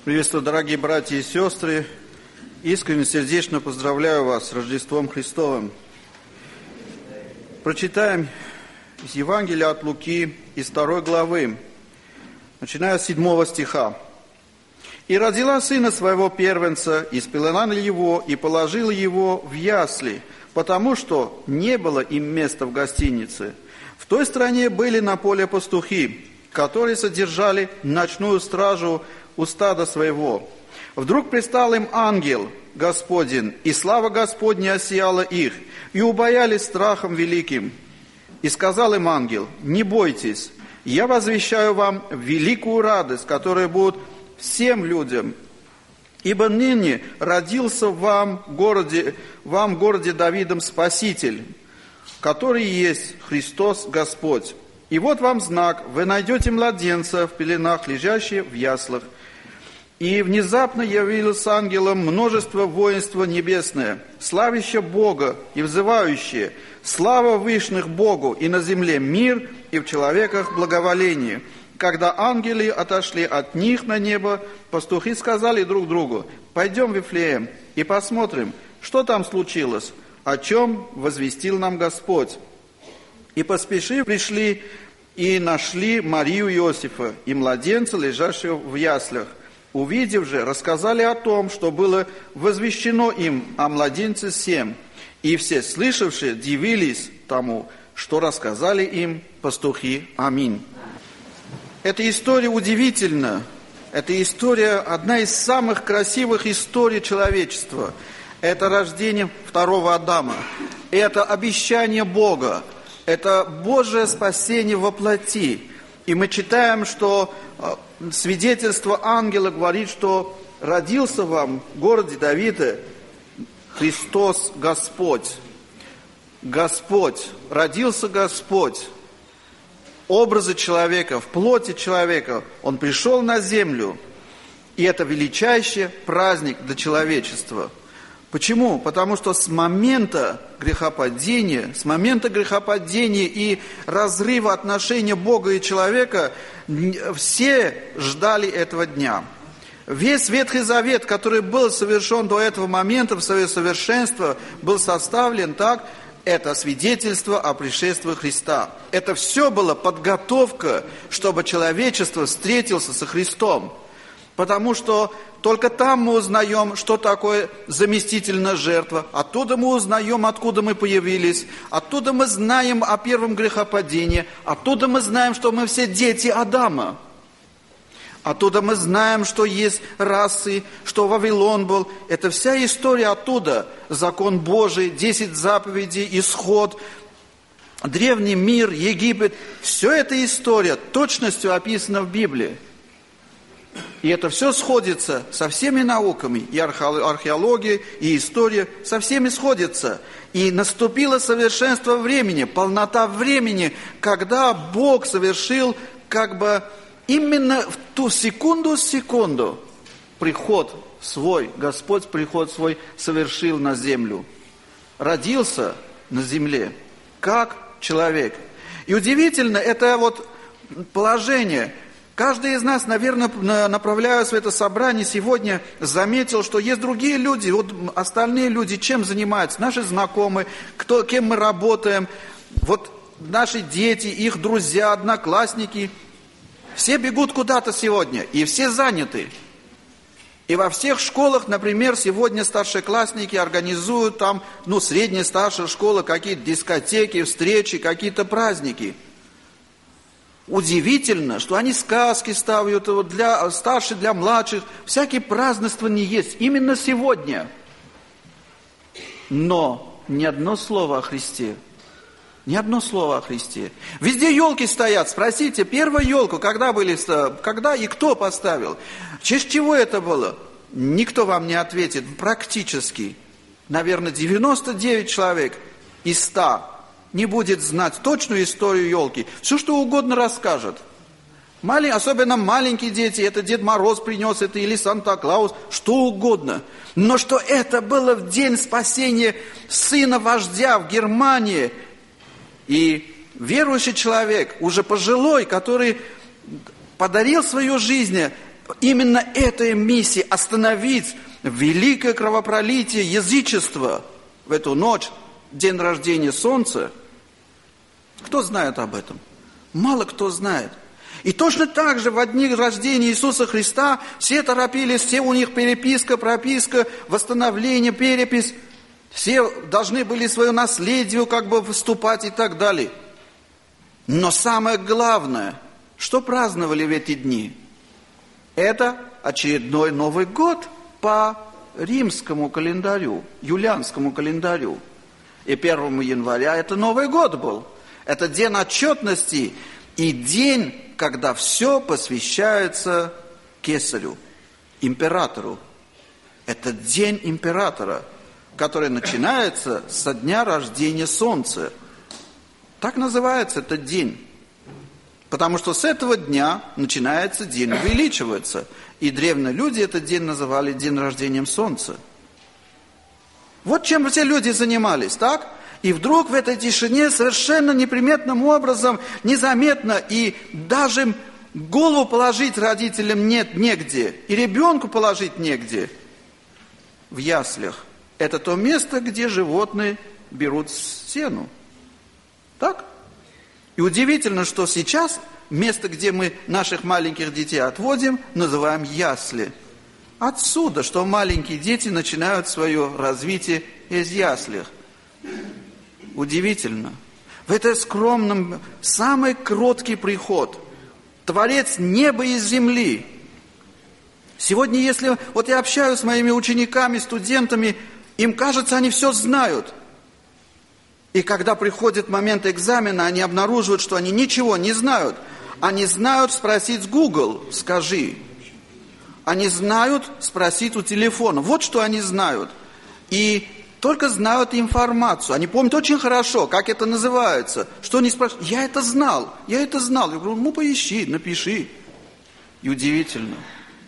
Приветствую, дорогие братья и сестры. Искренне, сердечно поздравляю вас с Рождеством Христовым. Прочитаем из Евангелия от Луки, из 2 главы, начиная с 7 стиха. «И родила сына своего первенца, и спеленала его, и положила его в ясли, потому что не было им места в гостинице. В той стране были на поле пастухи, которые содержали ночную стражу у стада своего. Вдруг предстал им ангел Господень, и слава Господня осияла их, и убоялись страхом великим. И сказал им ангел: не бойтесь, я возвещаю вам великую радость, которая будет всем людям. Ибо ныне родился вам в городе Давидом Спаситель, который есть Христос Господь. И вот вам знак: вы найдете младенца в пеленах, лежащего в яслах. И внезапно явилось ангелом множество воинства небесное, славящее Бога и взывающее: слава вышних Богу, и на земле мир, и в человеках благоволение. Когда ангелы отошли от них на небо, пастухи сказали друг другу: пойдем в Вифлеем и посмотрим, что там случилось, о чем возвестил нам Господь. И поспешив пришли и нашли Марию и Иосифа, и младенца, лежащего в яслях. Увидев же, рассказали о том, что было возвещено им о младенце сем. И все слышавшие дивились тому, что рассказали им пастухи. Аминь. Эта история удивительна. Эта история одна из самых красивых историй человечества. Это рождение второго Адама. Это обещание Бога. Это Божие спасение во плоти. И мы читаем, что свидетельство ангела говорит, что родился вам в городе Давида Христос Господь. Господь, родился Господь. Образы человека, в плоти человека, Он пришел на землю. И это величайший праздник для человечества. Почему? Потому что с момента грехопадения и разрыва отношения Бога и человека все ждали этого дня. Весь Ветхий Завет, который был совершен до этого момента, в свое совершенство, был составлен так, это свидетельство о пришествии Христа. Это все была подготовка, чтобы человечество встретилось со Христом. Потому что только там мы узнаем, что такое заместительная жертва. Оттуда мы узнаем, откуда мы появились. Оттуда мы знаем о первом грехопадении. Оттуда мы знаем, что мы все дети Адама. Оттуда мы знаем, что есть расы, что Вавилон был. Это вся история оттуда. Закон Божий, 10 заповедей, исход, древний мир, Египет. Все эта история точностью описана в Библии. И это все сходится со всеми науками, и археология, и история, со всеми сходится. И наступило совершенство времени, полнота времени, когда Бог совершил именно в ту секунду приход свой, Господь приход свой совершил на землю. Родился на земле, как человек. И удивительно, это положение. Каждый из нас, наверное, направляясь в это собрание сегодня, заметил, что есть другие люди, остальные люди чем занимаются, наши знакомые, кем мы работаем, наши дети, их друзья, одноклассники, все бегут куда-то сегодня, и все заняты. И во всех школах, например, сегодня старшеклассники организуют средняя, старшая школа, какие-то дискотеки, встречи, какие-то праздники. Удивительно, что они сказки ставят для старших, для младших. Всякие празднества не есть. Именно сегодня. Но ни одно слово о Христе. Ни одно слово о Христе. Везде елки стоят. Спросите, первая елка, когда и кто поставил? В честь чего это было? Никто вам не ответит. Практически. Наверное, 99 человек из 100 не будет знать точную историю елки. Все, что угодно расскажет. Особенно маленькие дети, это Дед Мороз принес, это или Санта-Клаус, что угодно. Но что это было в день спасения сына вождя в Германии. И верующий человек, уже пожилой, который подарил свою жизнь именно этой миссии остановить великое кровопролитие язычества в эту ночь, день рождения Солнца. Кто знает об этом? Мало кто знает. И точно так же в дни рождения Иисуса Христа все торопились, все у них переписка, прописка, восстановление, перепись. Все должны были свое наследие как бы выступать и так далее. Но самое главное, что праздновали в эти дни? Это очередной Новый год по римскому календарю, юлианскому календарю. И 1 января это Новый год был. Это день отчетности и день, когда все посвящается кесарю, императору. Это день императора, который начинается со дня рождения Солнца. Так называется этот день. Потому что с этого дня начинается день увеличиваться. И древние люди этот день называли день рождения Солнца. Вот чем все люди занимались, так? И вдруг в этой тишине совершенно неприметным образом, незаметно, и даже голову положить родителям нет негде, и ребенку положить негде, в яслях. Это то место, где животные берут сену. Так? И удивительно, что сейчас место, где мы наших маленьких детей отводим, называем ясли. Отсюда, что маленькие дети начинают свое развитие из яслях. Удивительно. В этом скромном, самый кроткий приход. Творец неба и земли. Сегодня, если вот я общаюсь с моими учениками, студентами, им кажется, они все знают. И когда приходит момент экзамена, они обнаруживают, что они ничего не знают. Они знают спросить Google, скажи. Они знают спросить у телефона. Вот что они знают. И только знают информацию. Они помнят очень хорошо, как это называется. Что они спрашивают? Я это знал. Я говорю, ну поищи, напиши. И удивительно.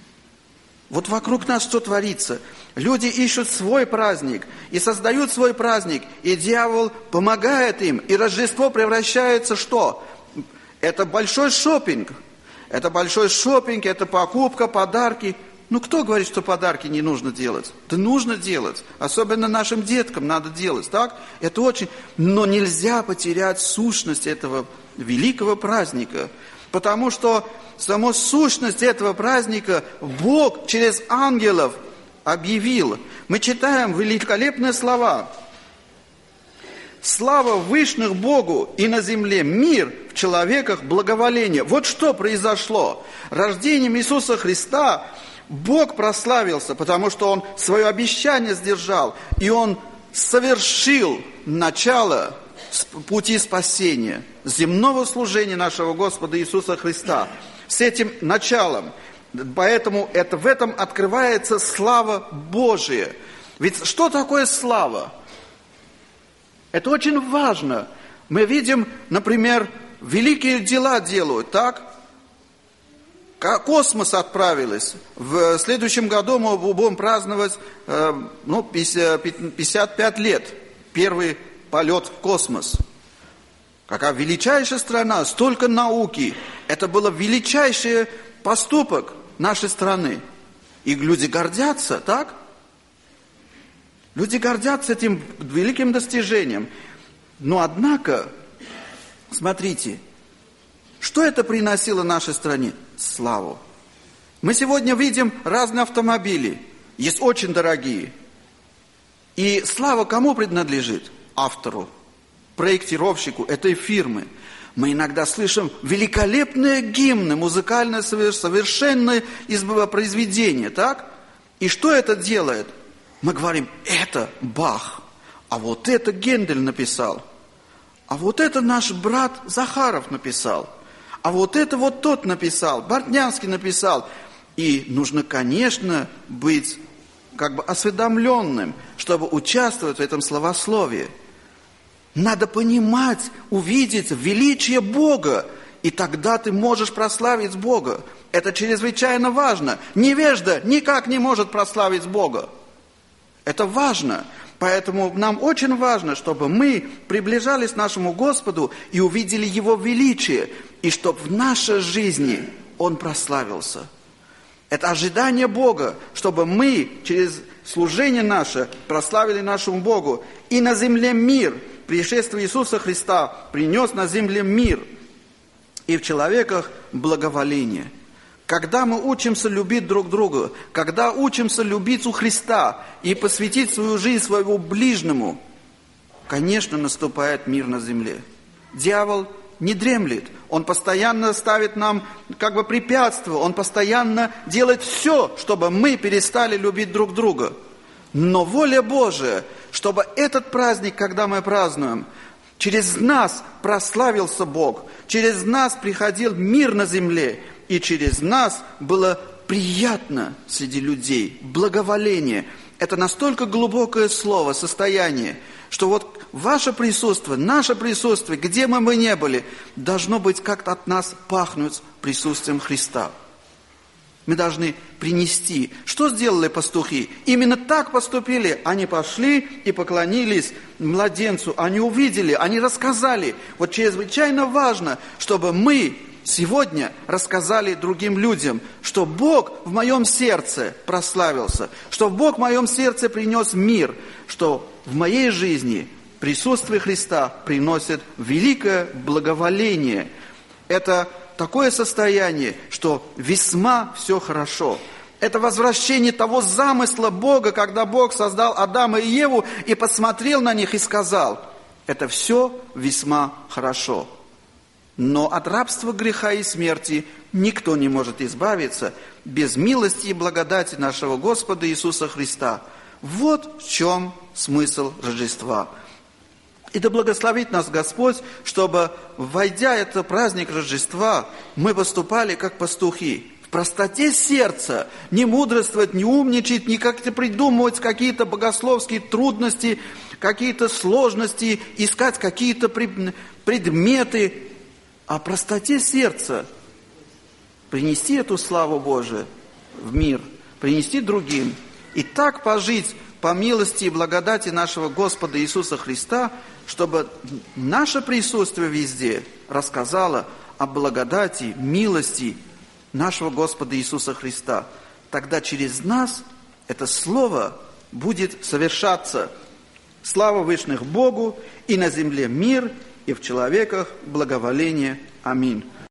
Вот вокруг нас что творится? Люди ищут свой праздник и создают свой праздник, и дьявол помогает им, и Рождество превращается в что? Это большой шопинг. Это большой шопинг, это покупка, подарки. Ну, кто говорит, что подарки не нужно делать? Да нужно делать. Особенно нашим деткам надо делать, так? Это очень... Но нельзя потерять сущность этого великого праздника. Потому что саму сущность этого праздника Бог через ангелов объявил. Мы читаем великолепные слова. «Слава вышних Богу и на земле мир, в человеках благоволение». Вот что произошло. Рождением Иисуса Христа Бог прославился, потому что Он свое обещание сдержал, и Он совершил начало пути спасения, земного служения нашего Господа Иисуса Христа. С этим началом. Поэтому в этом открывается слава Божия. Ведь что такое слава? Это очень важно. Мы видим, например, великие дела делают, так? Космос отправилась. В следующем году мы будем праздновать 55 лет. Первый полет в космос. Какая величайшая страна, столько науки. Это был величайший поступок нашей страны. И люди гордятся, так? Люди гордятся этим великим достижением. Но однако, смотрите, что это приносило нашей стране? Славу. Мы сегодня видим разные автомобили. Есть очень дорогие. И слава кому принадлежит? Автору, проектировщику этой фирмы. Мы иногда слышим великолепные гимны, музыкальное совершенное произведение, так? И что это делает? Мы говорим, это Бах, а вот это Гендель написал, а вот это наш брат Захаров написал, а вот это вот тот написал, Бортнянский написал. И нужно, конечно, быть как бы осведомленным, чтобы участвовать в этом словословии. Надо понимать, увидеть величие Бога, и тогда ты можешь прославить Бога. Это чрезвычайно важно. Невежда никак не может прославить Бога. Это важно. Поэтому нам очень важно, чтобы мы приближались к нашему Господу и увидели Его величие, и чтобы в нашей жизни Он прославился. Это ожидание Бога, чтобы мы через служение наше прославили нашему Богу. И на земле мир. Пришествие Иисуса Христа принес на земле мир. И в человеках благоволение. Когда мы учимся любить друг друга, когда учимся любить у Христа и посвятить свою жизнь своему ближнему, конечно, наступает мир на земле. Дьявол не дремлет. Он постоянно ставит нам препятствия. Он постоянно делает все, чтобы мы перестали любить друг друга. Но воля Божия, чтобы этот праздник, когда мы празднуем, через нас прославился Бог, через нас приходил мир на земле, и через нас было приятно среди людей, благоволение. Это настолько глубокое слово, состояние, что вот ваше присутствие, наше присутствие, где мы не были, должно быть как-то от нас пахнуть присутствием Христа. Мы должны принести. Что сделали пастухи? Именно так поступили. Они пошли и поклонились младенцу. Они увидели, они рассказали. Вот чрезвычайно важно, чтобы мы сегодня рассказали другим людям, что Бог в моем сердце прославился, что Бог в моем сердце принес мир, что в моей жизни присутствие Христа приносит великое благоволение. Это такое состояние, что весьма все хорошо. Это возвращение того замысла Бога, когда Бог создал Адама и Еву и посмотрел на них и сказал: это все весьма хорошо. Но от рабства, греха и смерти никто не может избавиться без милости и благодати нашего Господа Иисуса Христа. Вот в чем смысл Рождества. И да благословит нас Господь, чтобы, войдя в этот праздник Рождества, мы поступали как пастухи. В простоте сердца, не мудрствовать, не умничать, не как-то придумывать какие-то богословские трудности, какие-то сложности, искать какие-то предметы, а в простоте сердца принести эту славу Божию в мир, принести другим. И так пожить по милости и благодати нашего Господа Иисуса Христа, чтобы наше присутствие везде рассказало о благодати, милости нашего Господа Иисуса Христа. Тогда через нас это Слово будет совершаться. Слава вышних Богу, и на земле мир, и в человеках благоволение. Аминь.